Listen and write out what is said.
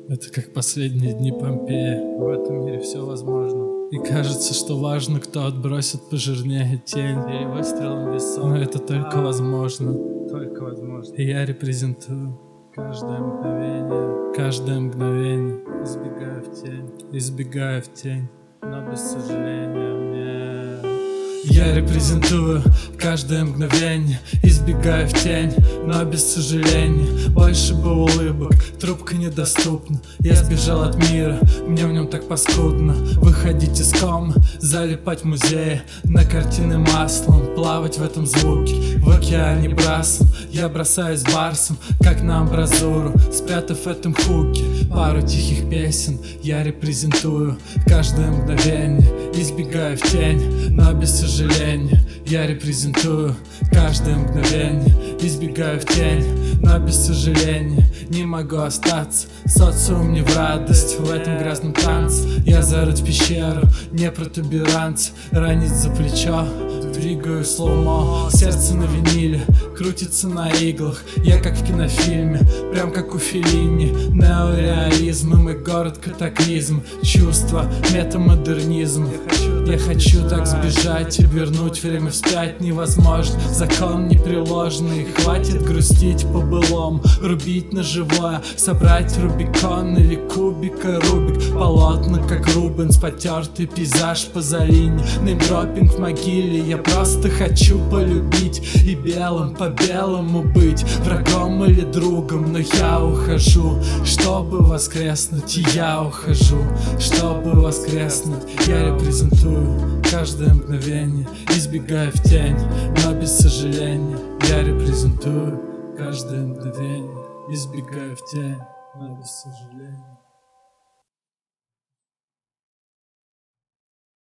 Это как последние дни Помпея. В этом мире все возможно. И кажется, что важно, кто отбросит пожирнее тень. Или выстрелом в висок. Но это только возможно. Только возможно. И я репрезентую каждое мгновение. Каждое мгновение. Избегая в тень. Но без сожаления мне... Я репрезентую каждое мгновение, избегая в тень, но без сожаления. Больше бы улыбок, трубка недоступна. Я сбежал от мира, мне в нем так паскудно. Выходить из комы, залипать в музее, на картины маслом, плавать в этом звуке, в океане брасом. Я бросаюсь барсом, как на амбразуру, спрятав в этом хуке пару тихих песен. Я репрезентую каждое мгновение, избегая в тень, но без сожаления. Я репрезентую каждое мгновение, избегаю в тень, но без сожаления. Не могу остаться, социум не в радость. В этом грязном танце я зарыт в пещеру, не протуберанец, ранить за плечо. Двигаю слоумо, сердце на виниле, крутится на иглах. Я как в кинофильме, прям как у Феллини. Неореализм и мой город катаклизм. Чувство, метамодернизм. Я хочу так сбежать и вернуть время вспять невозможно. Закон непреложный, хватит грустить по-былому, рубить на живое, собрать Рубикон или кубика Рубик. Полотна как Рубенс, потертый пейзаж Пазолини. Неймдропинг в могиле, я просто хочу полюбить и белым по белому быть, врагом или другом. Но я ухожу, чтобы воскреснуть, и я ухожу, чтобы воскреснуть. Я репрезентую каждое мгновение, избегая в тень, но без сожаления. Я репрезентую каждое мгновение, избегая в тень, но без сожаления.